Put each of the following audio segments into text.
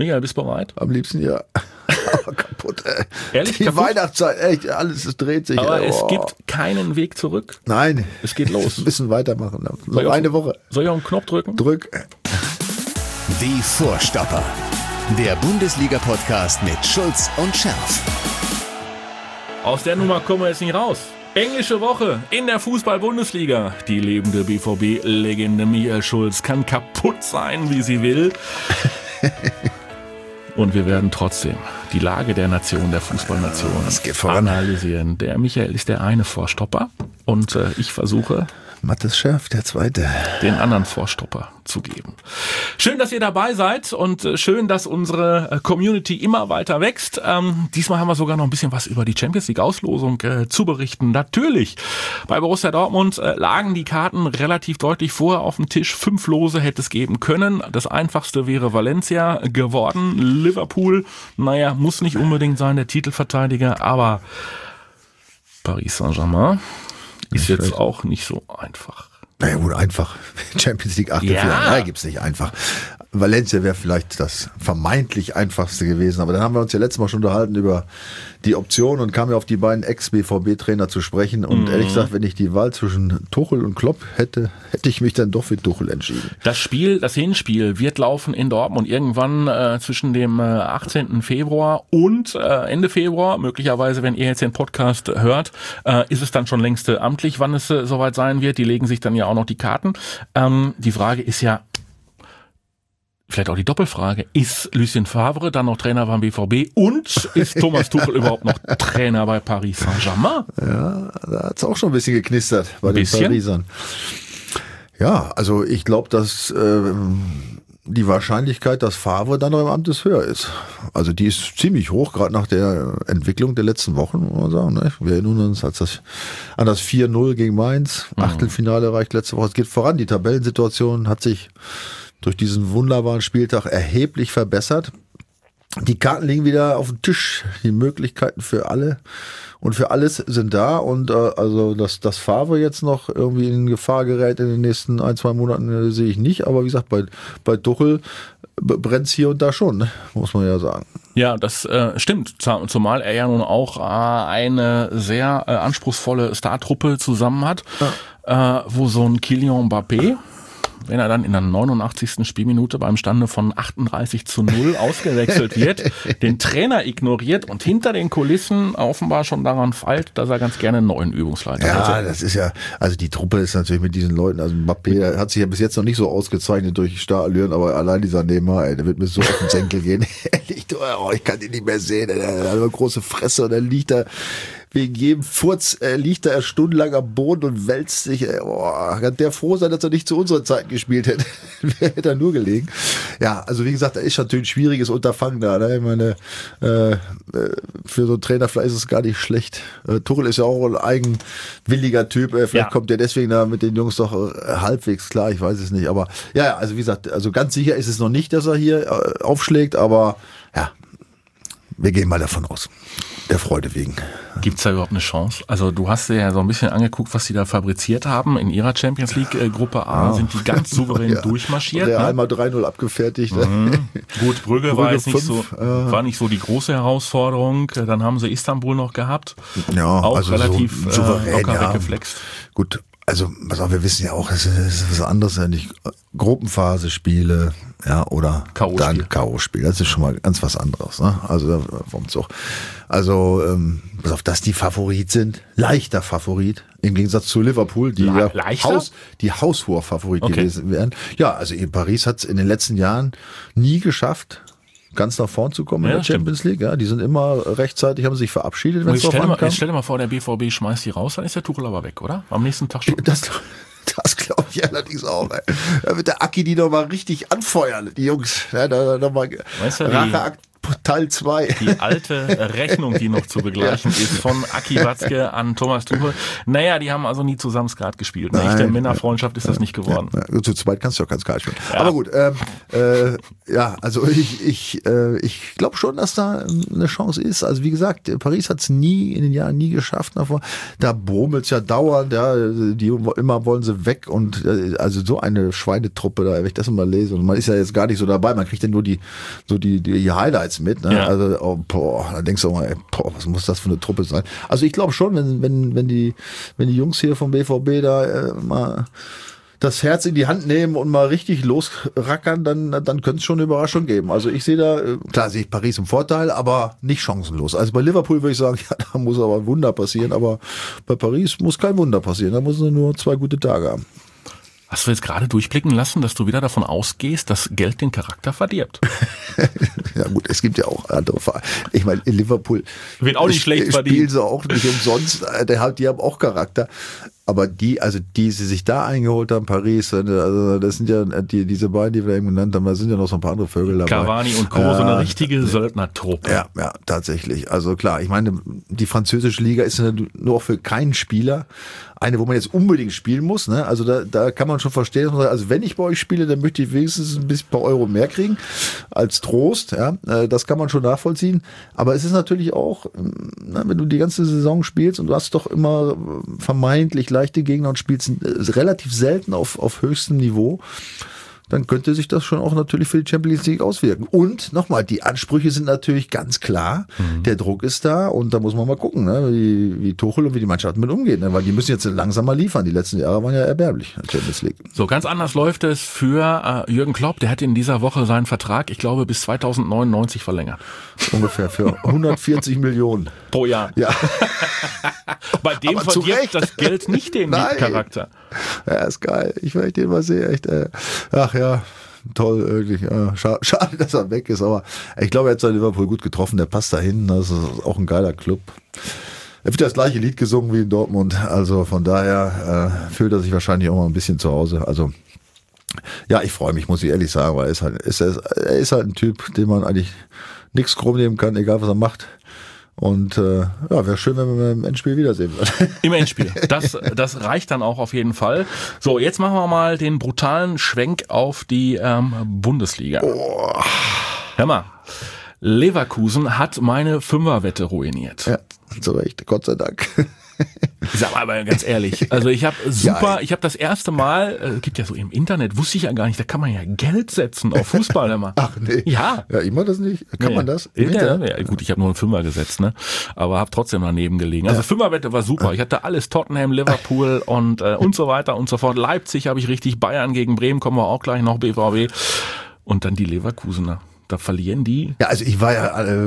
Michael, bist du bereit? Am liebsten ja. Aber kaputt, ey. Ehrlich? Die kaputt? Weihnachtszeit, echt, alles es dreht sich. Aber ey. es gibt keinen Weg zurück. Nein. Es geht los. Wir müssen weitermachen. Noch eine Woche. Soll ich auf den Knopf drücken? Drück. Die Vorstopper. Der Bundesliga-Podcast mit Schulz und Scherf. Aus der Nummer kommen wir jetzt nicht raus. Englische Woche in der Fußball-Bundesliga. Die lebende BVB-Legende Michael Schulz kann kaputt sein, wie sie will. Und wir werden trotzdem die Lage der Nation, der Fußballnation analysieren. Der Michael ist der eine Vorstopper und ich versuche, Mathis Scherf, der zweite, den anderen Vorstopper zu geben. Schön, dass ihr dabei seid und schön, dass unsere Community immer weiter wächst. Diesmal haben wir sogar noch ein bisschen was über die Champions League Auslosung zu berichten. Natürlich, bei Borussia Dortmund lagen die Karten relativ deutlich vorher auf dem Tisch. 5 Lose hätte es geben können. Das einfachste wäre Valencia geworden. Liverpool, naja, muss nicht unbedingt sein, der Titelverteidiger, aber Paris Saint-Germain ist jetzt auch nicht so einfach. Naja gut, einfach. Champions League Achtelfinale, gibt's nicht einfach. Valencia wäre vielleicht das vermeintlich einfachste gewesen, aber dann haben wir uns ja letztes Mal schon unterhalten über die Option und kamen ja auf die beiden Ex-BVB-Trainer zu sprechen und ehrlich gesagt, wenn ich die Wahl zwischen Tuchel und Klopp hätte ich mich dann doch für Tuchel entschieden. Das Hinspiel wird laufen in Dortmund irgendwann zwischen dem 18. Februar und Ende Februar, möglicherweise, wenn ihr jetzt den Podcast hört, ist es dann schon längst amtlich, wann es soweit sein wird. Die legen sich dann ja auch noch die Karten. Die Frage ist ja, vielleicht auch die Doppelfrage, ist Lucien Favre dann noch Trainer beim BVB und ist Thomas Tuchel überhaupt noch Trainer bei Paris Saint-Germain? Ja, da hat's auch schon ein bisschen geknistert bei den Parisern. Ja, also ich glaube, dass die Wahrscheinlichkeit, dass Favre dann noch im Amt ist, höher ist. Also die ist ziemlich hoch, gerade nach der Entwicklung der letzten Wochen, muss man sagen. Ne? Wir erinnern uns an das 4-0 gegen Mainz, Achtelfinale erreicht letzte Woche. Es geht voran, die Tabellensituation hat sich durch diesen wunderbaren Spieltag erheblich verbessert. Die Karten liegen wieder auf dem Tisch. Die Möglichkeiten für alle und für alles sind da. Und also, dass Favre jetzt noch irgendwie in Gefahr gerät in den nächsten 1-2 Monaten, sehe ich nicht. Aber wie gesagt, bei Tuchel brennt's hier und da schon, ne? Muss man ja sagen. Ja, das stimmt. Zumal er ja nun auch eine sehr anspruchsvolle Startruppe zusammen hat, wo so ein Kylian Mbappé, wenn er dann in der 89. Spielminute beim Stande von 38-0 ausgewechselt wird, den Trainer ignoriert und hinter den Kulissen offenbar schon daran feilt, dass er ganz gerne einen neuen Übungsleiter hätte. Ja, das ist ja, also die Truppe ist natürlich mit diesen Leuten, also Mbappé hat sich ja bis jetzt noch nicht so ausgezeichnet durch Starallüren, aber allein dieser Neymar, ey, der wird mir so auf den Senkel gehen. Ehrlich, ich kann ihn nicht mehr sehen, der hat eine große Fresse und dann liegt er wegen jedem Furz liegt er stundenlang am Boden und wälzt sich. Kann der froh sein, dass er nicht zu unserer Zeit gespielt hätte. Wer hätte er nur gelegen? Ja, also wie gesagt, da ist natürlich ein schwieriges Unterfangen da. Ne? Ich meine, für so einen Trainer vielleicht ist es gar nicht schlecht. Tuchel ist ja auch ein eigenwilliger Typ. Vielleicht kommt der deswegen da mit den Jungs doch halbwegs klar. Ich weiß es nicht. Aber ja, also wie gesagt, also ganz sicher ist es noch nicht, dass er hier aufschlägt. Aber ja, wir gehen mal davon aus. Der Freude wegen. Gibt's da überhaupt eine Chance? Also du hast dir ja so ein bisschen angeguckt, was die da fabriziert haben. In ihrer Champions League Gruppe A sind die ganz souverän durchmarschiert. Der einmal 3-0 abgefertigt. Gut, Brügge war jetzt nicht so, war nicht so die große Herausforderung. Dann haben sie Istanbul noch gehabt. Ja, auch also relativ so souverän, locker weggeflext. Gut. Also, wir wissen ja auch, es ist was anderes, wenn ich Gruppenphase-Spiele, ja, oder dann K.O.-Spiele. Das ist schon mal ganz was anderes, ne? Also, pass auf, dass die Favorit sind, leichter Favorit, im Gegensatz zu Liverpool, die haushoher Favorit gewesen wären. Ja, also Paris hat es in den letzten Jahren nie geschafft, ganz nach vorn zu kommen in der Champions League. Ja, die sind immer rechtzeitig, haben sich verabschiedet, wenn es drauf ankam. Jetzt stell dir mal vor, der BVB schmeißt die raus, dann ist der Tuchel aber weg, oder? Am nächsten Tag schon. Das glaube ich allerdings auch. Ey. Da wird der Aki die noch mal richtig anfeuern, die Jungs. Ja, da noch mal Racheakt Teil 2. Die alte Rechnung, die noch zu begleichen ist, von Aki Watzke an Thomas Tuchel. Naja, die haben also nie zusammen Skat gespielt. Eine echte Männerfreundschaft ist das nicht geworden. Ja, zu zweit kannst du auch kein Skat spielen. Ja. Aber gut, also ich glaube schon, dass da eine Chance ist. Also wie gesagt, Paris hat es in den Jahren nie geschafft. Da brummelt es ja dauernd, ja, immer wollen sie weg und also so eine Schweinetruppe, da wenn ich das immer lese und man ist ja jetzt gar nicht so dabei, man kriegt ja nur die Highlights mit, ne? Ja. Also da denkst du auch mal, was muss das für eine Truppe sein? Also ich glaube schon, wenn die Jungs hier vom BVB da mal das Herz in die Hand nehmen und mal richtig losrackern, dann könnte es schon eine Überraschung geben. Also ich sehe da, klar sehe ich Paris im Vorteil, aber nicht chancenlos. Also bei Liverpool würde ich sagen, ja, da muss aber ein Wunder passieren, aber bei Paris muss kein Wunder passieren. Da muss man nur 2 gute Tage haben. Hast du jetzt gerade durchblicken lassen, dass du wieder davon ausgehst, dass Geld den Charakter verdirbt? Ja gut, es gibt ja auch andere Vereine. Ich meine, in Liverpool wird auch nicht schlecht verdient. Spielen sie auch nicht umsonst. Die haben auch Charakter. Aber die sie sich da eingeholt haben, Paris, also das sind ja diese beiden, die wir eben genannt haben, da sind ja noch so ein paar andere Vögel dabei. Cavani und Co., so eine richtige Söldnertruppe. Ja, tatsächlich. Also klar, ich meine, die französische Liga ist ja nur auch für keinen Spieler eine, wo man jetzt unbedingt spielen muss. Ne? Also da kann man schon verstehen, also wenn ich bei euch spiele, dann möchte ich wenigstens ein paar Euro mehr kriegen als Trost. Ja? Das kann man schon nachvollziehen. Aber es ist natürlich auch, wenn du die ganze Saison spielst und du hast doch immer vermeintlich leichte Gegner und spielst relativ selten auf höchstem Niveau, dann könnte sich das schon auch natürlich für die Champions League auswirken. Und nochmal, die Ansprüche sind natürlich ganz klar, der Druck ist da und da muss man mal gucken, ne, wie Tuchel und wie die Mannschaften mit umgehen, ne, weil die müssen jetzt langsam mal liefern. Die letzten Jahre waren ja erbärmlich in der Champions League. So, ganz anders läuft es für Jürgen Klopp. Der hat in dieser Woche seinen Vertrag, ich glaube, bis 2099 verlängert. Ungefähr für 140 Millionen. Pro Jahr. Ja. Bei dem verdirbt das Geld nicht den Charakter. Ja, ist geil. Ich möchte den mal sehen, echt. Ach ja, toll, wirklich. Schade, dass er weg ist, aber ich glaube, er hat sein Liverpool gut getroffen. Der passt dahin. Das ist auch ein geiler Club. Er wird das gleiche Lied gesungen wie in Dortmund. Also von daher fühlt er sich wahrscheinlich auch mal ein bisschen zu Hause. Also ja, ich freue mich, muss ich ehrlich sagen, weil er ist halt ein Typ, den man eigentlich nichts krumm nehmen kann, egal was er macht. Und wäre schön, wenn wir im Endspiel wiedersehen würden. Im Endspiel. Das reicht dann auch auf jeden Fall. So, jetzt machen wir mal den brutalen Schwenk auf die Bundesliga. Oh. Hör mal, Leverkusen hat meine Fünferwette ruiniert. Ja, zu Recht, Gott sei Dank. Ich sag mal aber ganz ehrlich, also ich habe das erste Mal, gibt ja so im Internet, wusste ich ja gar nicht, da kann man ja Geld setzen auf Fußball immer. Ach nee. Ja. Ja, ich mach das nicht. Kann man das? Ja, gut, ich habe nur einen Fünfer gesetzt, ne? Aber habe trotzdem daneben gelegen. Also Fünferwette war super. Ich hatte alles, Tottenham, Liverpool und so weiter und so fort. Leipzig habe ich richtig, Bayern gegen Bremen, kommen wir auch gleich noch, BVB. Und dann die Leverkusener. Da verlieren die. Ja, also ich war ja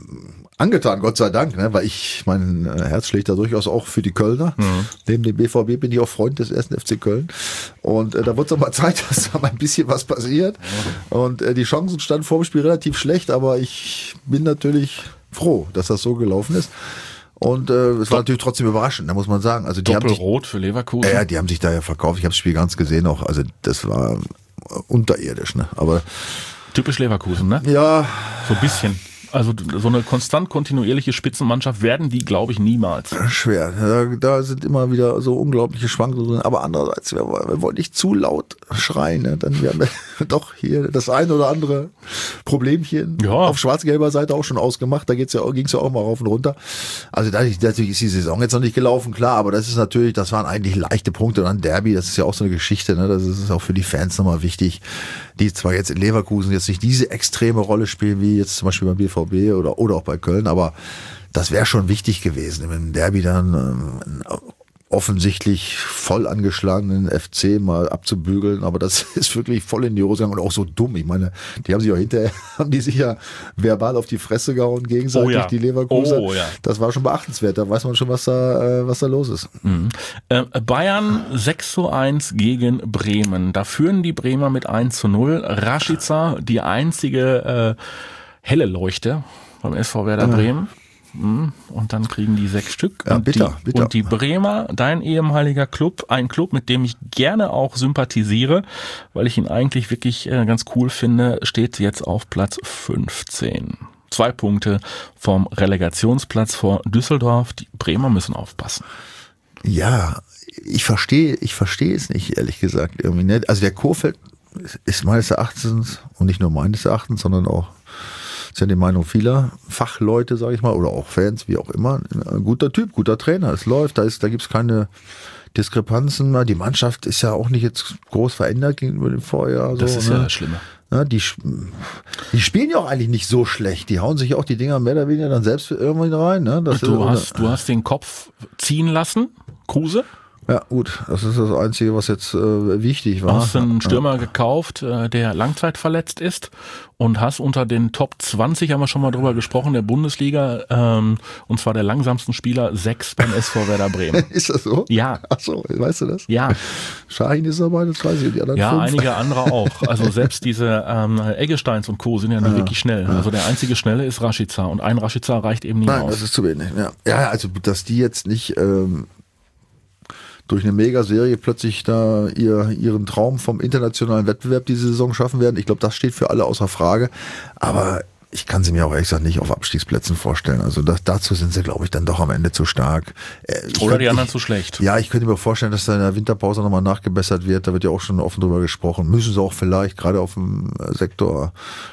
angetan, Gott sei Dank, ne, weil mein Herz schlägt da durchaus auch für die Kölner. Neben dem BVB bin ich auch Freund des 1. FC Köln. Und da wird es auch mal Zeit, dass da mal ein bisschen was passiert. Und die Chancen standen vor dem Spiel relativ schlecht, aber ich bin natürlich froh, dass das so gelaufen ist. Und es war natürlich trotzdem überraschend, da muss man sagen. Also die Doppelrot für Leverkusen. Ja, die haben sich da ja verkauft. Ich habe das Spiel ganz gesehen auch. Also das war unterirdisch, ne? Aber typisch Leverkusen, ne? Ja. So ein bisschen. Also so eine konstant kontinuierliche Spitzenmannschaft werden die, glaube ich, niemals. Schwer. Da sind immer wieder so unglaubliche Schwankungen drin. Aber andererseits, wir wollen nicht zu laut schreien. Ne? Dann wir haben doch hier das ein oder andere Problemchen auf schwarz-gelber Seite auch schon ausgemacht. Da ging's ja auch mal rauf und runter. Also natürlich ist die Saison jetzt noch nicht gelaufen, klar. Aber das waren eigentlich leichte Punkte. Und dann Derby, das ist ja auch so eine Geschichte. Ne? Das ist auch für die Fans nochmal wichtig, die zwar jetzt in Leverkusen jetzt nicht diese extreme Rolle spielen, wie jetzt zum Beispiel beim BVB oder auch bei Köln, aber das wäre schon wichtig gewesen, im Derby dann offensichtlich voll angeschlagenen FC mal abzubügeln, aber das ist wirklich voll in die Hose gegangen und auch so dumm. Ich meine, die haben sich ja verbal auf die Fresse gehauen gegenseitig, die Leverkusen. Oh, ja. Das war schon beachtenswert, da weiß man schon, was da los ist. Mhm. Bayern 6:1 gegen Bremen. Da führen die Bremer mit 1:0. Rashica, die einzige helle Leuchte beim SV Werder Bremen. Und dann kriegen die 6 Stück. Ja, bitter. Und die Bremer, dein ehemaliger Club, ein Club, mit dem ich gerne auch sympathisiere, weil ich ihn eigentlich wirklich ganz cool finde, steht jetzt auf Platz 15. 2 Punkte vom Relegationsplatz vor Düsseldorf. Die Bremer müssen aufpassen. Ja, ich verstehe es nicht, ehrlich gesagt, irgendwie nicht. Also der Kohfeldt ist meines Erachtens, und nicht nur meines Erachtens, sondern auch, ist ja die Meinung vieler Fachleute, sage ich mal, oder auch Fans, wie auch immer, ein guter Typ, guter Trainer. Es läuft, da gibt's keine Diskrepanzen mehr. Die Mannschaft ist ja auch nicht jetzt groß verändert gegenüber dem Vorjahr. Das so, ist ne? ja das Schlimme. Ja, die spielen ja auch eigentlich nicht so schlecht. Die hauen sich ja auch die Dinger mehr oder weniger dann selbst irgendwann rein. Ne? Du hast den Kopf ziehen lassen, Kruse. Ja, gut, das ist das Einzige, was jetzt wichtig war. Du hast einen Stürmer gekauft, der langzeitverletzt ist und hast unter den Top 20, haben wir schon mal drüber gesprochen, der Bundesliga, und zwar der langsamsten Spieler, 6 beim SV Werder Bremen. Ist das so? Ja. Ach so, weißt du das? Ja. Shahin ist dabei, das weiß ich, und die anderen 5. Einige andere auch. Also selbst diese Eggesteins und Co. sind ja nicht wirklich schnell. Also der einzige Schnelle ist Rashica und ein Rashica reicht eben nicht aus. Nein, das ist zu wenig. Ja, also dass die jetzt nicht durch eine Megaserie plötzlich da ihren Traum vom internationalen Wettbewerb diese Saison schaffen werden. Ich glaube, das steht für alle außer Frage. Aber ich kann sie mir auch ehrlich gesagt nicht auf Abstiegsplätzen vorstellen. Also dazu sind sie, glaube ich, dann doch am Ende zu stark. Oder die anderen zu schlecht. Ja, ich könnte mir vorstellen, dass da in der Winterpause nochmal nachgebessert wird. Da wird ja auch schon offen drüber gesprochen. Müssen sie auch vielleicht, gerade im Sektor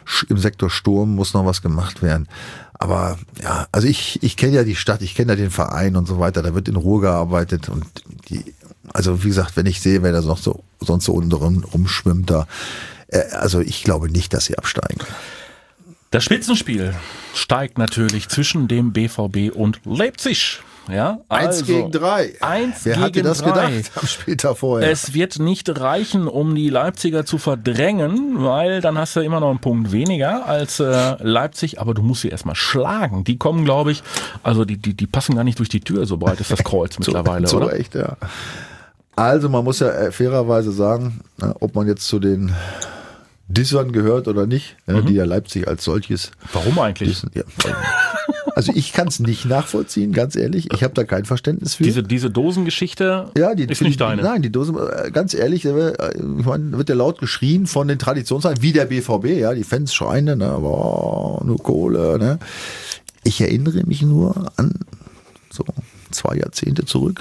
Sturm muss noch was gemacht werden. Aber ja, also ich kenne ja die Stadt, ich kenne ja den Verein und so weiter, da wird in Ruhe gearbeitet und also wie gesagt, wenn ich sehe, wer da sonst so unten rumschwimmt da, also ich glaube nicht, dass sie absteigen. Das Spitzenspiel steigt natürlich zwischen dem BVB und Leipzig. Ja, 1 gegen 3. Wer hatte das gedacht am Spieltag vorher? Es wird nicht reichen, um die Leipziger zu verdrängen, weil dann hast du immer noch einen Punkt weniger als Leipzig, aber du musst sie erstmal schlagen. Die kommen, glaube ich, also die passen gar nicht durch die Tür, so breit ist das Kreuz mittlerweile, oder? Echt, ja. Also man muss ja fairerweise sagen, ob man jetzt zu den Dissern gehört oder nicht, die ja Leipzig als solches. Warum eigentlich? Dissen, ja. Also ich kann es nicht nachvollziehen, ganz ehrlich. Ich habe da kein Verständnis für. Diese Dosengeschichte ist nicht deine. Nein, die Dosen, ganz ehrlich, ich meine, wird ja laut geschrien von den Traditionsvereinen, wie der BVB, ja, die Fans schreien, ne, aber nur Kohle. Ne. Ich erinnere mich nur an so 2 Jahrzehnte zurück,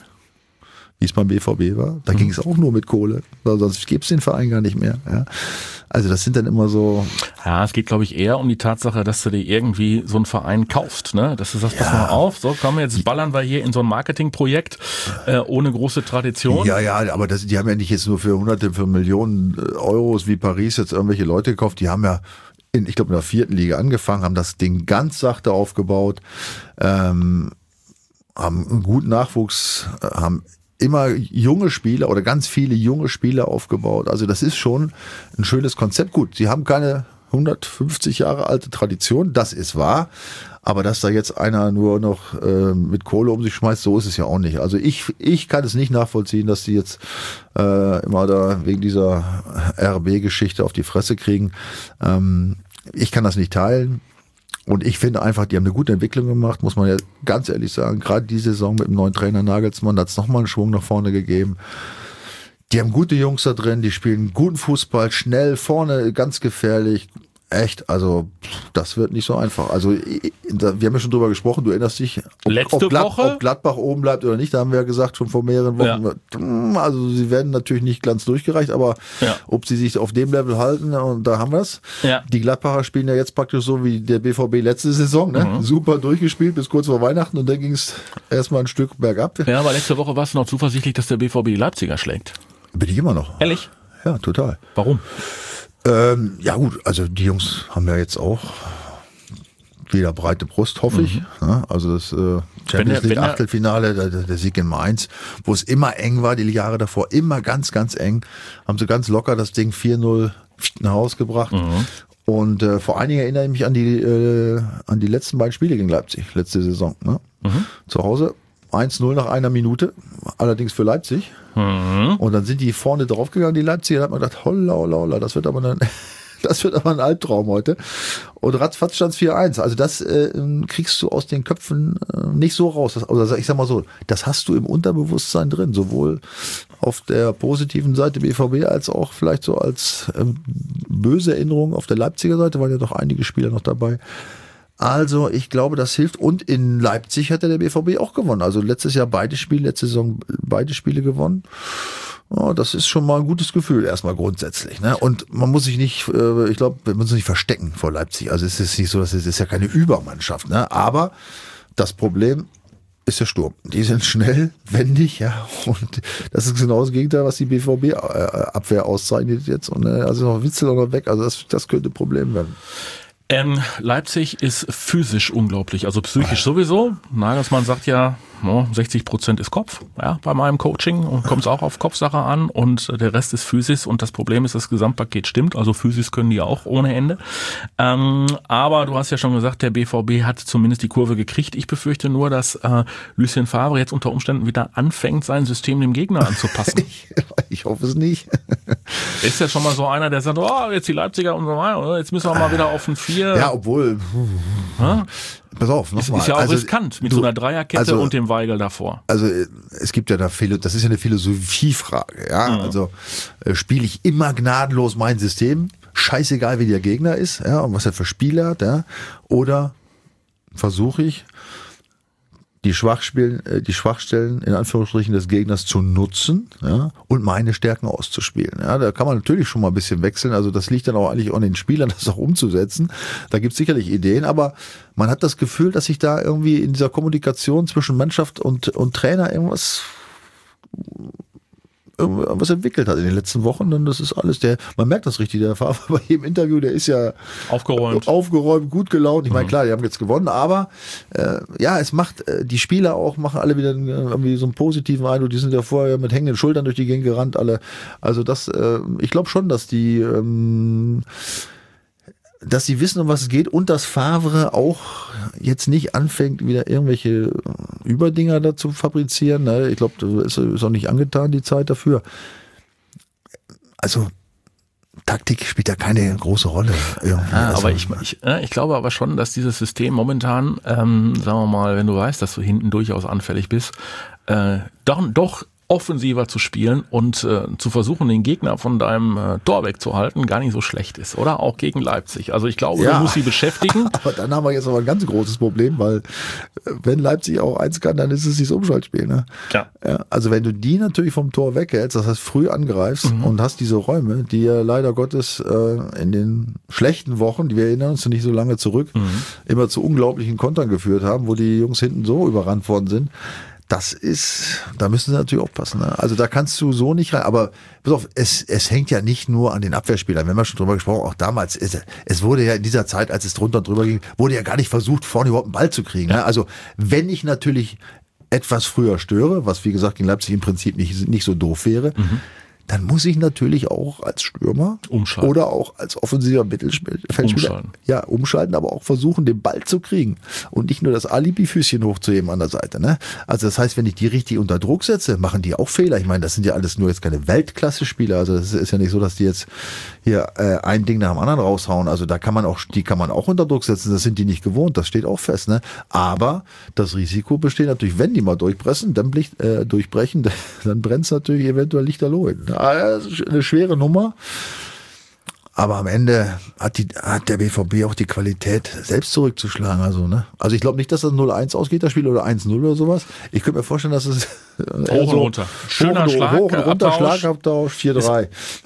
wie es beim BVB war. Da ging es auch nur mit Kohle. Sonst gäbe es den Verein gar nicht mehr. Ja. Also das sind dann immer so... Ja, es geht, glaube ich, eher um die Tatsache, dass du dir irgendwie so einen Verein kaufst. Ne? Dass du sagst, pass mal auf, so komm, jetzt ballern wir hier in so ein Marketingprojekt ohne große Tradition. Ja, aber die haben ja nicht jetzt nur für Hunderte, für Millionen Euros wie Paris jetzt irgendwelche Leute gekauft. Die haben ja ich glaube in der 4. Liga angefangen, haben das Ding ganz sachte aufgebaut, haben einen guten Nachwuchs, haben immer junge Spieler oder ganz viele junge Spieler aufgebaut. Also das ist schon ein schönes Konzept. Gut, sie haben keine 150 Jahre alte Tradition, das ist wahr. Aber dass da jetzt einer nur noch mit Kohle um sich schmeißt, so ist es ja auch nicht. Also ich kann es nicht nachvollziehen, dass die jetzt immer da wegen dieser RB-Geschichte auf die Fresse kriegen. Ich kann das nicht teilen. Und ich finde einfach, die haben eine gute Entwicklung gemacht, muss man ja ganz ehrlich sagen. Gerade die Saison mit dem neuen Trainer Nagelsmann hat es nochmal einen Schwung nach vorne gegeben. Die haben gute Jungs da drin, die spielen guten Fußball, schnell, vorne, ganz gefährlich. Echt, also das wird nicht so einfach. Also wir haben ja schon drüber gesprochen, du erinnerst dich, ob Gladbach oben bleibt oder nicht, da haben wir ja gesagt, schon vor mehreren Wochen. Ja. Also sie werden natürlich nicht ganz durchgereicht, aber ob sie sich auf dem Level halten, und da haben wir es. Ja. Die Gladbacher spielen ja jetzt praktisch so wie der BVB letzte Saison, ne? Super durchgespielt bis kurz vor Weihnachten und dann ging es erstmal ein Stück bergab. Ja, aber letzte Woche warst du noch zuversichtlich, dass der BVB die Leipziger schlägt. Bin ich immer noch. Ehrlich? Ja, total. Warum? Ja gut, also die Jungs haben ja jetzt auch wieder breite Brust, hoffe ich. Ja, also das Champions League Achtelfinale, der Sieg in Mainz, wo es immer eng war, die Jahre davor, immer ganz, ganz eng, haben sie ganz locker das Ding 4-0 nach Hause gebracht. Und vor allen Dingen erinnere ich mich an die letzten beiden Spiele gegen Leipzig, letzte Saison. Ne? Zu Hause 1-0 nach einer Minute, allerdings für Leipzig. Und dann sind die vorne draufgegangen, die Leipziger, da hat man gedacht, holla, das wird aber ein Albtraum heute. Und ratzfatz stand es 4-1. Also das kriegst du aus den Köpfen nicht so raus. Also ich sag mal so, das hast du im Unterbewusstsein drin, sowohl auf der positiven Seite BVB als auch vielleicht so als böse Erinnerung auf der Leipziger Seite, waren ja doch einige Spieler noch dabei. Also ich glaube, das hilft. Und in Leipzig hat der BVB auch gewonnen. Also letztes Jahr letzte Saison beide Spiele gewonnen. Ja, das ist schon mal ein gutes Gefühl erstmal grundsätzlich. Ne? Und man muss sich nicht, ich glaube, man muss sich nicht verstecken vor Leipzig. Also es ist nicht so, es ist ja keine Übermannschaft. Ne? Aber das Problem ist der Sturm. Die sind schnell, wendig, ja. Und das ist genau das Gegenteil, was die BVB-Abwehr auszeichnet jetzt. Und also noch Witzel noch weg. Also das könnte ein Problem werden. Leipzig ist physisch unglaublich, also psychisch sowieso. Nagelsmann sagt ja, 60% ist Kopf, ja, bei meinem Coaching, und kommt es auch auf Kopfsache an, und der Rest ist Physis, und das Problem ist, das Gesamtpaket stimmt, also Physis können die auch ohne Ende. Aber du hast ja schon gesagt, der BVB hat zumindest die Kurve gekriegt. Ich befürchte nur, dass Lucien Favre jetzt unter Umständen wieder anfängt, sein System dem Gegner anzupassen. Ich hoffe es nicht. Ist ja schon mal so einer, der sagt, jetzt die Leipziger und so weiter, jetzt müssen wir mal wieder auf ein 4. Ja, obwohl... Pass auf, nochmal. Ist ja auch riskant mit so einer Dreierkette und dem Weigel davor. Also es gibt ja das ist ja eine Philosophiefrage. Ja? Also spiele ich immer gnadenlos mein System, scheißegal wie der Gegner ist, ja, und was er für Spiele hat, ja, oder versuche ich die Schwachstellen in Anführungsstrichen des Gegners zu nutzen, ja, und meine Stärken auszuspielen. Ja, da kann man natürlich schon mal ein bisschen wechseln. Also das liegt dann auch eigentlich an den Spielern, das auch umzusetzen. Da gibt es sicherlich Ideen, aber man hat das Gefühl, dass sich da irgendwie in dieser Kommunikation zwischen Mannschaft und Trainer irgendwas entwickelt hat in den letzten Wochen, und das ist alles man merkt das richtig, der Favre bei jedem Interview, der ist ja aufgeräumt, gut gelaunt. Ich meine, klar, die haben jetzt gewonnen, aber es macht, die Spieler auch, machen alle wieder irgendwie so einen positiven Eindruck, die sind ja vorher mit hängenden Schultern durch die Gegend gerannt, alle. Also ich glaube schon, dass die wissen, um was es geht, und dass Favre auch jetzt nicht anfängt, wieder irgendwelche Überdinger da zu fabrizieren. Ich glaube, das ist auch nicht angetan, die Zeit dafür. Also Taktik spielt ja keine große Rolle. Aber ich glaube aber schon, dass dieses System momentan, sagen wir mal, wenn du weißt, dass du hinten durchaus anfällig bist, doch offensiver zu spielen und zu versuchen, den Gegner von deinem Tor wegzuhalten, gar nicht so schlecht ist, oder? Auch gegen Leipzig. Also ich glaube, du musst sie beschäftigen. Aber dann haben wir jetzt aber ein ganz großes Problem, weil wenn Leipzig auch eins kann, dann ist es das Umschaltspiel. Ne? Ja. Also wenn du die natürlich vom Tor weghältst, das heißt früh angreifst und hast diese Räume, die ja leider Gottes in den schlechten Wochen, wir erinnern uns nicht so lange zurück, immer zu unglaublichen Kontern geführt haben, wo die Jungs hinten so überrannt worden sind. Da müssen sie natürlich aufpassen. Ne? Also da kannst du so nicht rein. Aber pass auf, es hängt ja nicht nur an den Abwehrspielern. Wir haben ja schon drüber gesprochen, auch damals. Es wurde ja in dieser Zeit, als es drunter und drüber ging, wurde ja gar nicht versucht, vorne überhaupt einen Ball zu kriegen. Ne? Also wenn ich natürlich etwas früher störe, was wie gesagt in Leipzig im Prinzip nicht so doof wäre, dann muss ich natürlich auch als Stürmer oder auch als offensiver Mittelfeldspieler umschalten, aber auch versuchen, den Ball zu kriegen und nicht nur das Alibi-Füßchen hochzuheben an der Seite. Ne? Also das heißt, wenn ich die richtig unter Druck setze, machen die auch Fehler. Ich meine, das sind ja alles nur jetzt keine Weltklasse-Spieler. Also das ist ja nicht so, dass die jetzt hier ein Ding nach dem anderen raushauen. Also die kann man auch unter Druck setzen. Das sind die nicht gewohnt. Das steht auch fest. Ne? Aber das Risiko besteht natürlich, wenn die mal durchbrechen, dann brennt es natürlich eventuell lichterloh hin. Das ist eine schwere Nummer. Aber am Ende hat der BVB auch die Qualität, selbst zurückzuschlagen. Also ich glaube nicht, dass das 0-1 ausgeht, das Spiel, oder 1-0 oder sowas. Ich könnte mir vorstellen, dass es hoch und runter. Schöner Schlag. Hoch und runter, Schlagabtausch, 4-3.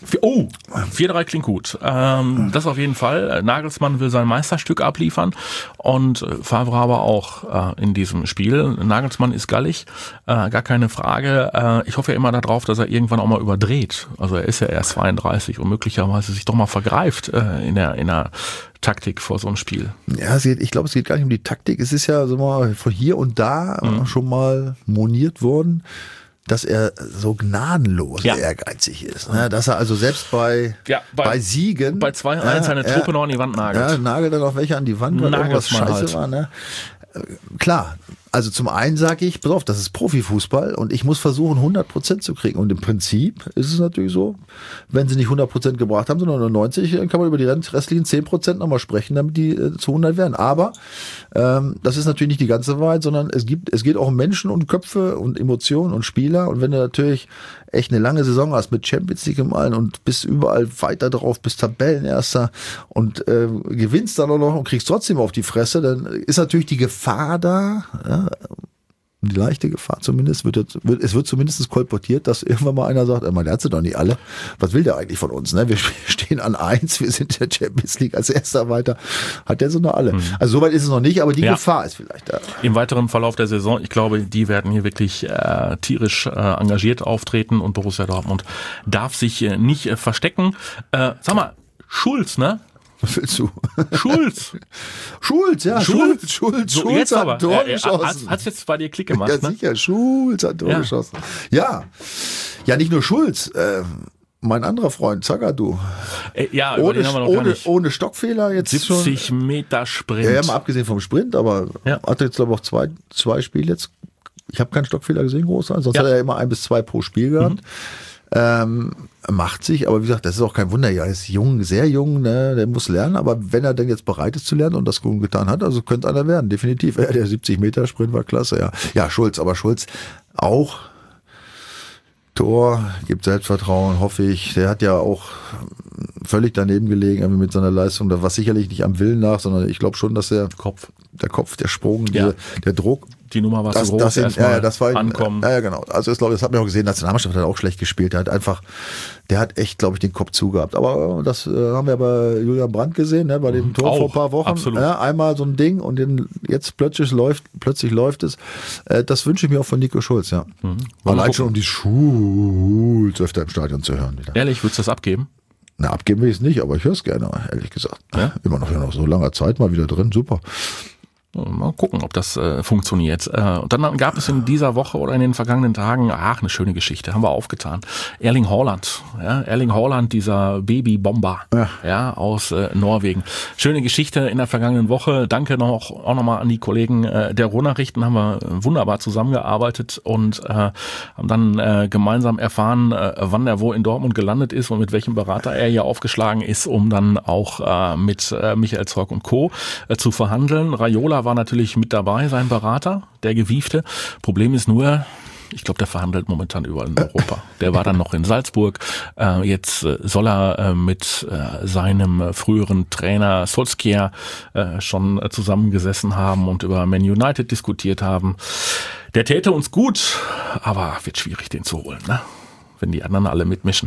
4-3 klingt gut. Das auf jeden Fall. Nagelsmann will sein Meisterstück abliefern und Favre aber auch in diesem Spiel. Nagelsmann ist gallig, gar keine Frage. Ich hoffe ja immer darauf, dass er irgendwann auch mal überdreht. Also er ist ja erst 32 und möglicherweise sich doch mal vergreift in der Taktik vor so einem Spiel. Ja, ich glaube, es geht gar nicht um die Taktik. Es ist ja so mal von hier und da schon mal moniert worden, dass er so gnadenlos ehrgeizig ist. Ne? Dass er also selbst bei Siegen... Bei 2-1 seine Truppe noch an die Wand nagelt. Ja, nagelt dann auch welche an die Wand, weil irgendwas scheiße war. Ne? Klar, Also zum einen sage ich, pass auf, das ist Profifußball und ich muss versuchen, 100% zu kriegen. Und im Prinzip ist es natürlich so, wenn sie nicht 100% gebracht haben, sondern nur 90, dann kann man über die restlichen 10% nochmal sprechen, damit die zu 100 werden. Aber das ist natürlich nicht die ganze Wahrheit, sondern es geht auch um Menschen und Köpfe und Emotionen und Spieler. Und wenn du natürlich echt eine lange Saison hast mit Champions League im Allen und bist überall weiter drauf, bist Tabellenerster und gewinnst dann auch noch und kriegst trotzdem auf die Fresse, dann ist natürlich die Gefahr da, ja, die leichte Gefahr zumindest, es wird zumindest kolportiert, dass irgendwann mal einer sagt, der hat sie doch nicht alle, was will der eigentlich von uns? Ne? Wir stehen an 1, wir sind der Champions League als Erster weiter, hat der so noch alle. Also soweit ist es noch nicht, aber die Gefahr ist vielleicht da. Im weiteren Verlauf der Saison, ich glaube, die werden hier wirklich tierisch engagiert auftreten und Borussia Dortmund darf sich nicht verstecken. Sag mal, Schulz, ne? Was willst du? Schulz, So, jetzt hat aber. Tor geschossen. Hat's jetzt bei dir Klick gemacht, Ja, ne? sicher, Schulz hat Tor geschossen. Ja, nicht nur Schulz, mein anderer Freund, Zagadou. Ja, über den haben wir noch gar nicht. Ohne Stockfehler jetzt 70 schon. Meter Sprint. Ja, mal abgesehen vom Sprint, aber hatte jetzt glaube ich auch zwei Spiele jetzt. Ich habe keinen Stockfehler gesehen, großer. Sonst hat er ja immer 1 bis 2 pro Spiel gehabt. Macht sich, aber wie gesagt, das ist auch kein Wunder. Ja, er ist jung, sehr jung, ne? Der muss lernen, aber wenn er denn jetzt bereit ist zu lernen und das gut getan hat, also könnte einer werden, definitiv. Ja, der 70-Meter-Sprint war klasse, ja. Ja, Schulz auch Tor, gibt Selbstvertrauen, hoffe ich. Der hat ja auch völlig daneben gelegen mit seiner Leistung. Da war sicherlich nicht am Willen nach, sondern ich glaube schon, dass der Kopf, der Sprung, der Druck, die Nummer war so groß, das war ankommen. Ja, genau. Also ich glaube, das hat man auch gesehen, Nationalmannschaft hat auch schlecht gespielt. Der hat echt, glaube ich, den Kopf zugehabt. Aber das haben wir bei Julian Brandt gesehen, ne, bei dem Tor vor ein paar Wochen. Absolut. Ja, einmal so ein Ding und jetzt plötzlich läuft es. Das wünsche ich mir auch von Nico Schulz, ja. Allein schon um die Schulz öfter im Stadion zu hören wieder. Ehrlich, würdest du das abgeben? Na, abgeben will ich es nicht, aber ich höre es gerne, ehrlich gesagt. Ja? Immer noch so langer Zeit mal wieder drin, super. Mal gucken, ob das funktioniert. Und dann gab es in dieser Woche oder in den vergangenen Tagen, eine schöne Geschichte, haben wir aufgetan. Erling Haaland, dieser Babybomber, aus Norwegen. Schöne Geschichte in der vergangenen Woche. Danke auch nochmal an die Kollegen der Ruhrnachrichten, haben wir wunderbar zusammengearbeitet und haben dann gemeinsam erfahren, wann er wo in Dortmund gelandet ist und mit welchem Berater er hier aufgeschlagen ist, um dann auch mit Michael Zorc und Co. Zu verhandeln. Raiola war natürlich mit dabei, sein Berater, der Gewiefte. Problem ist nur, ich glaube, der verhandelt momentan überall in Europa. Der war dann noch in Salzburg. Jetzt soll er mit seinem früheren Trainer Solskjaer schon zusammengesessen haben und über Man United diskutiert haben. Der täte uns gut, aber wird schwierig, den zu holen, ne? Wenn die anderen alle mitmischen.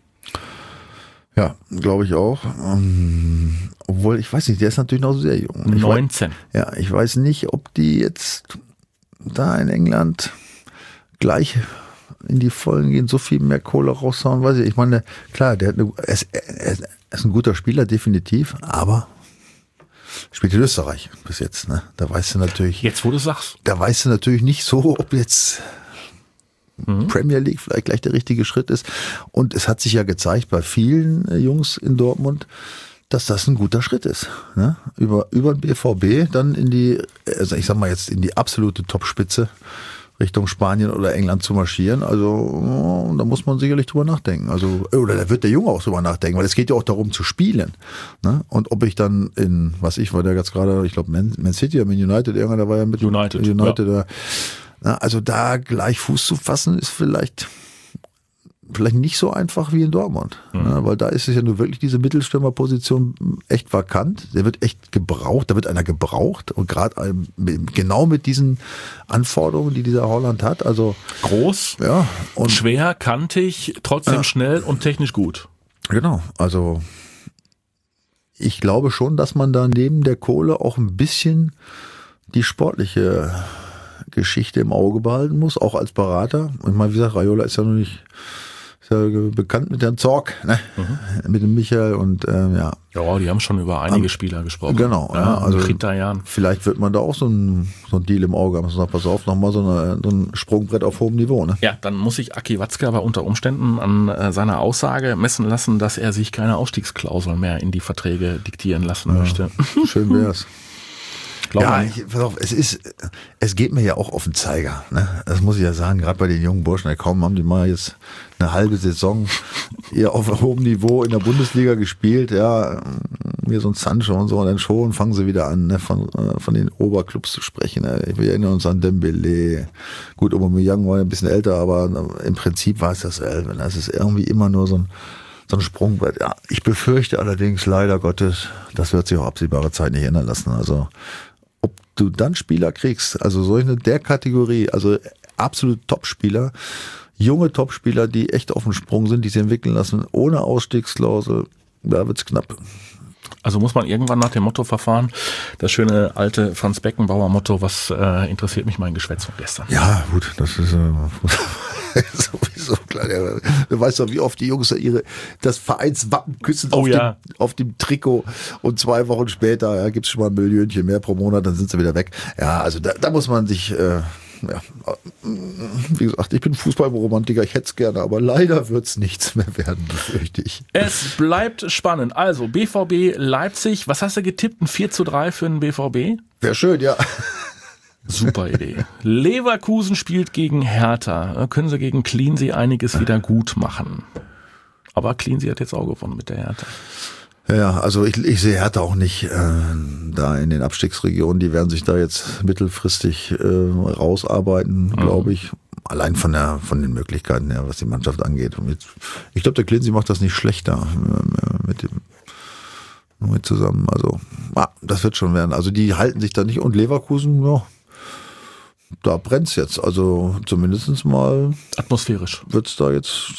Ja, glaube ich auch. Obwohl, ich weiß nicht, der ist natürlich noch sehr jung. 19. Ich weiß nicht, ob die jetzt da in England gleich in die Vollen gehen, so viel mehr Kohle raushauen, weiß ich. Ich meine, klar, er ist ein guter Spieler, definitiv, aber spielt in Österreich bis jetzt, ne? Da weißt du natürlich. Jetzt, wo du sagst. Da weißt du natürlich nicht so, ob jetzt Premier League vielleicht gleich der richtige Schritt ist. Und es hat sich ja gezeigt bei vielen Jungs in Dortmund, dass das ein guter Schritt ist. Ne? Über den BVB dann in die absolute Topspitze Richtung Spanien oder England zu marschieren. Also da muss man sicherlich drüber nachdenken. Oder da wird der Junge auch drüber nachdenken, weil es geht ja auch darum zu spielen. Ne? Und ob ich dann war der jetzt gerade, ich glaube Man City oder Man United, irgendeiner war ja mit United ja. Also da gleich Fuß zu fassen, ist vielleicht nicht so einfach wie in Dortmund. Ne? Weil da ist es ja nur wirklich diese Mittelstürmerposition echt vakant. Der wird echt gebraucht, da wird einer gebraucht. Und gerade genau mit diesen Anforderungen, die dieser Haaland hat. Also groß, und schwer, kantig, trotzdem schnell und technisch gut. Genau, also ich glaube schon, dass man da neben der Kohle auch ein bisschen die sportliche Geschichte im Auge behalten muss, auch als Berater. Und ich meine, wie gesagt, Raiola ist ja bekannt mit Herrn Zorc, ne? Mit dem Michael und Ja, die haben schon über einige Spieler gesprochen. Genau. Also vielleicht wird man da auch so ein Deal im Auge haben. Also, pass auf, nochmal so ein Sprungbrett auf hohem Niveau. Ne? Ja, dann muss sich Aki Watzke aber unter Umständen an seiner Aussage messen lassen, dass er sich keine Ausstiegsklausel mehr in die Verträge diktieren lassen möchte. Schön wär's. Pass auf, es geht mir ja auch auf den Zeiger. Ne? Das muss ich ja sagen, gerade bei den jungen Burschen. Kaum haben die mal jetzt eine halbe Saison hier auf hohem Niveau in der Bundesliga gespielt. Ja, mir so ein Sancho und so. Und dann schon fangen sie wieder an, ne, von den Oberclubs zu sprechen. Ne? Wir erinnern uns an Dembele. Gut, Aubameyang war ein bisschen älter, aber im Prinzip war es dasselbe. Das ist irgendwie immer nur so ein Sprungbrett. Ja, ich befürchte allerdings leider Gottes, das wird sich auch absehbare Zeit nicht ändern lassen. Also ob du dann Spieler kriegst, also solche der Kategorie, also absolut Top-Spieler, junge Top-Spieler, die echt auf dem Sprung sind, die sich entwickeln lassen, ohne Ausstiegsklausel, da wird's knapp. Also muss man irgendwann nach dem Motto verfahren, das schöne alte Franz Beckenbauer Motto, was interessiert mich mein Geschwätz von gestern? Ja, gut, das ist sowieso klar. Du weißt doch, wie oft die Jungs das Vereinswappen küssen auf dem Trikot und 2 Wochen später gibt's schon mal ein Millionchen mehr pro Monat, dann sind sie wieder weg. Ja, also da muss man sich... wie gesagt, ich bin Fußballromantiker, ich hätte es gerne, aber leider wird es nichts mehr werden, befürchte ich. Es bleibt spannend. Also, BVB Leipzig, was hast du getippt? Ein 4:3 für den BVB? Wäre schön, ja. Super Idee. Leverkusen spielt gegen Hertha. Da können sie gegen Cleansea einiges wieder gut machen. Aber Cleansea hat jetzt auch gewonnen mit der Hertha. Ja, also ich sehe Hertha auch nicht da in den Abstiegsregionen. Die werden sich da jetzt mittelfristig rausarbeiten, glaube ich. Allein von den Möglichkeiten her, was die Mannschaft angeht. Und ich glaube, der Cleansea macht das nicht schlechter mit zusammen. Also das wird schon werden. Also die halten sich da nicht. Und Leverkusen, ja, da brennt's jetzt. Also zumindest mal atmosphärisch wird's da jetzt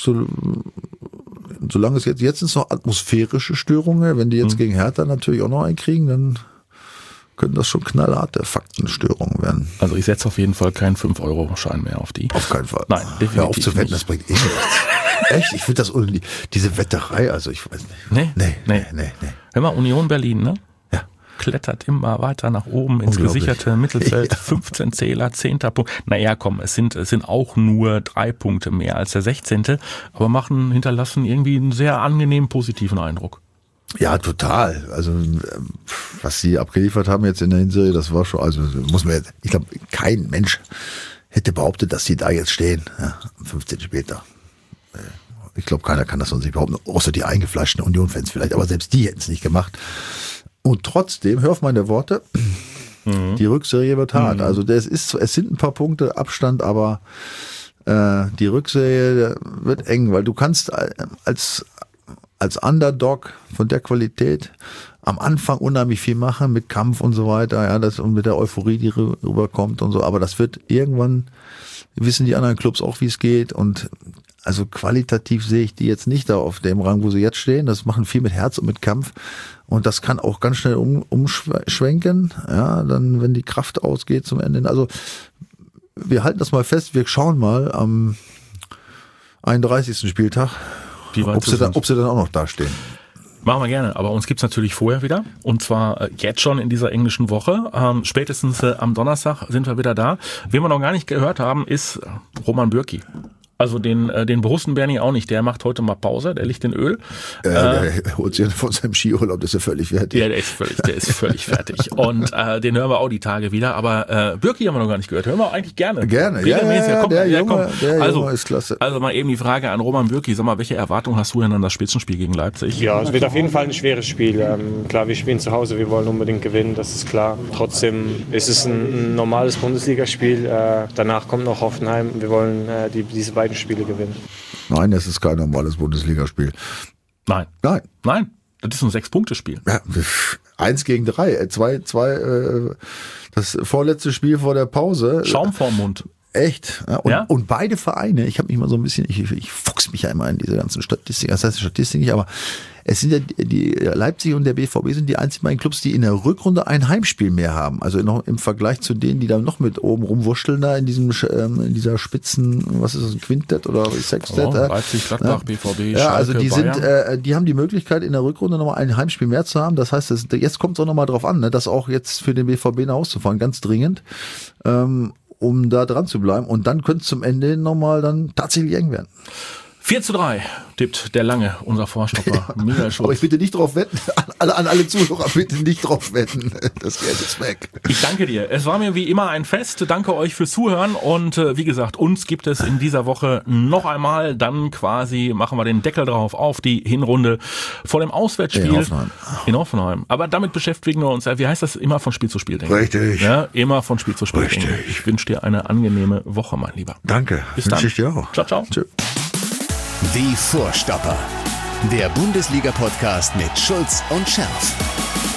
solange es jetzt sind es noch atmosphärische Störungen. Wenn die jetzt gegen Hertha natürlich auch noch einen kriegen, dann können das schon knallharte Faktenstörungen werden. Also ich setze auf jeden Fall keinen 5-Euro-Schein mehr auf die. Auf keinen Fall. Nein, definitiv Hör auf zu wetten, nicht. das bringt nichts. Echt? Ich finde das diese Wetterei, also ich weiß nicht. Nee. Hör mal, Union Berlin, ne? Ja. Klettert immer weiter nach oben ins gesicherte Mittelfeld, 15 Zähler, 10. Punkt. Naja, komm, es sind auch nur 3 Punkte mehr als der 16., aber hinterlassen irgendwie einen sehr angenehmen, positiven Eindruck. Ja, total. Also was sie abgeliefert haben jetzt in der Hinserie, das war schon, also ich glaube, kein Mensch hätte behauptet, dass sie da jetzt stehen, 15 später. Ich glaube, keiner kann das von sich behaupten, außer die eingefleischten Union-Fans vielleicht, aber selbst die hätten es nicht gemacht. Und trotzdem, hör auf meine Worte, die Rückserie wird hart. Also es sind ein paar Punkte Abstand, aber die Rückserie wird eng, weil du kannst als Underdog von der Qualität am Anfang unheimlich viel machen mit Kampf und so weiter, und mit der Euphorie, die rüberkommt und so, aber das wird irgendwann, wissen die anderen Clubs auch, wie es geht, und also qualitativ sehe ich die jetzt nicht da auf dem Rang, wo sie jetzt stehen. Das machen viel mit Herz und mit Kampf. Und das kann auch ganz schnell umschwenken. Ja, dann, wenn die Kraft ausgeht zum Ende. Also, wir halten das mal fest. Wir schauen mal am 31. Spieltag, ob sie dann auch noch da stehen. Machen wir gerne, aber uns gibt's natürlich vorher wieder, und zwar jetzt schon in dieser englischen Woche. Spätestens am Donnerstag sind wir wieder da. Wen wir noch gar nicht gehört haben, ist Roman Bürki. Also den Borussen Bernie auch nicht. Der macht heute mal Pause, der liegt in Öl. Der holt sich von seinem Skiurlaub, das ist ja völlig fertig. Ja, der ist völlig fertig. Und den hören wir auch die Tage wieder. Aber Bürki haben wir noch gar nicht gehört. Hören wir auch eigentlich gerne. Gerne, der Junge ist klasse. Also mal eben die Frage an Roman Bürki. Sag mal, welche Erwartungen hast du denn an das Spitzenspiel gegen Leipzig? Ja, es wird auf jeden Fall ein schweres Spiel. Klar, wir spielen zu Hause, wir wollen unbedingt gewinnen, das ist klar. Trotzdem ist es ein normales Bundesligaspiel. Danach kommt noch Hoffenheim. Wir wollen diese beiden Spiele gewinnen. Nein, das ist kein normales Bundesligaspiel. Nein. Das ist ein 6-Punkte-Spiel. Ja, 1-3. 2, das vorletzte Spiel vor der Pause. Schaum vorm Mund. Echt? Und beide Vereine, ich habe mich mal so ein bisschen, ich fuchs mich ja immer in diese ganzen Statistiken, das heißt Statistik nicht, aber es sind ja die Leipzig und der BVB sind die einzigen beiden Clubs, die in der Rückrunde ein Heimspiel mehr haben. Also noch im Vergleich zu denen, die da noch mit oben rumwurschteln, da in dieser Spitzen, was ist das, ein Quintett oder Sextett? Leipzig, Gladbach, BVB, ja, also Schalke, die haben die Möglichkeit, in der Rückrunde nochmal ein Heimspiel mehr zu haben. Das heißt, jetzt kommt es auch nochmal drauf an, ne, das auch jetzt für den BVB nach Hause zu fahren, ganz dringend. Um da dran zu bleiben. Und dann könnte es zum Ende nochmal dann tatsächlich eng werden. 4:3 tippt der Lange, unser Vorstopper, Michael Schulz. Aber ich bitte nicht drauf wetten. An alle Zuhörer bitte nicht drauf wetten. Das Geld ist weg. Ich danke dir. Es war mir wie immer ein Fest. Danke euch fürs Zuhören. Und wie gesagt, uns gibt es in dieser Woche noch einmal. Dann quasi machen wir den Deckel drauf auf die Hinrunde vor dem Auswärtsspiel in Hoffenheim. Aber damit beschäftigen wir uns, wie heißt das, immer von Spiel zu Spiel, denke ich. Richtig. Ja, immer von Spiel zu Spiel. Richtig. Ich wünsche dir eine angenehme Woche, mein Lieber. Danke. Bis dann. Wünsche ich dir auch. Ciao, ciao. Tschüss. Die Vorstopper. Der Bundesliga-Podcast mit Schulz und Scherf.